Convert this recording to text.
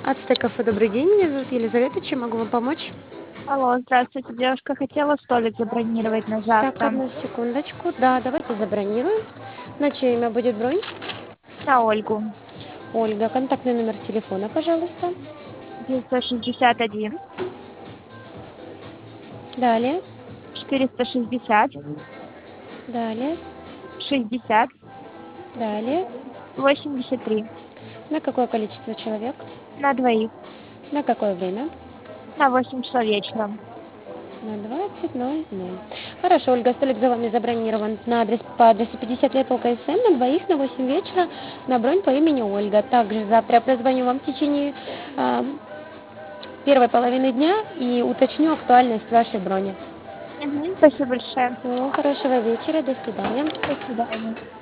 Ацтек кафе, добрый день, меня зовут Елизавета, чем могу вам помочь? Алло, здравствуйте, девушка. Хотела столик забронировать на Так, завтра. одну секундочку, да, давайте забронируем. На чье имя будет бронь? На Ольгу. Ольга, контактный номер телефона, пожалуйста. 961 Далее, 460 далее, 60 далее. 83. На какое количество человек? На двоих. На какое время? На 8 часов вечера. На 20:00. Хорошо, Ольга, столик за вами забронирован по адресу 50 лет ЛКСМ на двоих на 8 вечера на бронь по имени Ольга. Также завтра я прозвоню вам в течение а, первой половины дня и уточню актуальность вашей брони. Спасибо большое. Всего хорошего вечера, до свидания. До свидания.